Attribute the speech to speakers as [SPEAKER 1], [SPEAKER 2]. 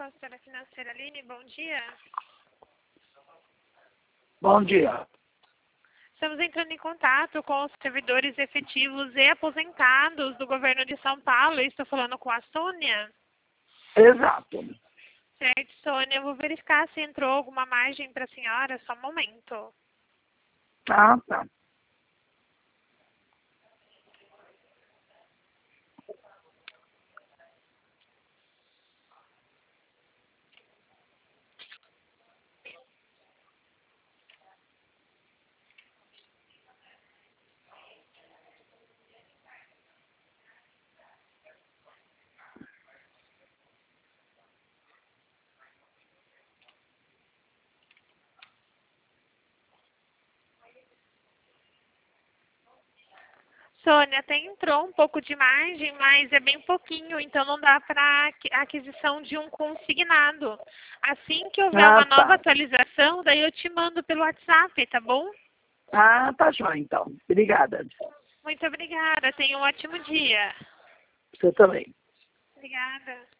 [SPEAKER 1] consultora financeira Aline, bom dia.
[SPEAKER 2] Bom dia.
[SPEAKER 1] Estamos entrando em contato com os servidores efetivos e aposentados do governo de São Paulo. Estou falando com a Sônia.
[SPEAKER 2] Exato.
[SPEAKER 1] Certo, Sônia. Eu vou verificar se entrou alguma margem para a senhora. Só um momento.
[SPEAKER 2] Ah, tá.
[SPEAKER 1] Sônia, até entrou um pouco de margem, mas é bem pouquinho, então não dá para aquisição de um consignado. Assim que houver uma nova atualização, daí eu te mando pelo WhatsApp, tá bom?
[SPEAKER 2] Ah, tá jóia, então. Obrigada.
[SPEAKER 1] Muito obrigada. Tenha um ótimo dia.
[SPEAKER 2] Você também.
[SPEAKER 1] Obrigada.